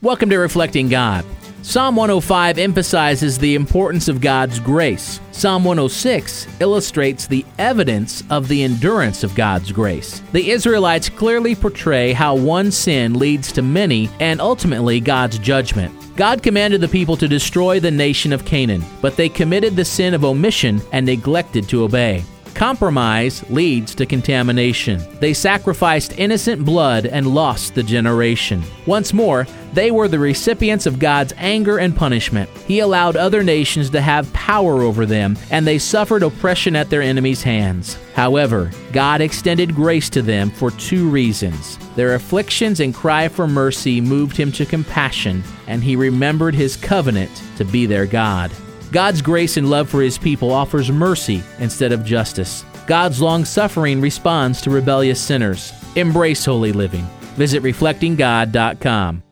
Welcome to Reflecting God. Psalm 105 emphasizes the importance of God's grace. Psalm 106 illustrates the evidence of the endurance of God's grace. The Israelites clearly portray how one sin leads to many and ultimately God's judgment. God commanded the people to destroy the nation of Canaan, but they committed the sin of omission and neglected to obey. Compromise leads to contamination. They sacrificed innocent blood and lost the generation. Once more, they were the recipients of God's anger and punishment. He allowed other nations to have power over them, and they suffered oppression at their enemies' hands. However, God extended grace to them for two reasons. Their afflictions and cry for mercy moved him to compassion, and he remembered his covenant to be their God. God's grace and love for his people offers mercy instead of justice. God's long-suffering responds to rebellious sinners. Embrace holy living. Visit reflectinggod.com.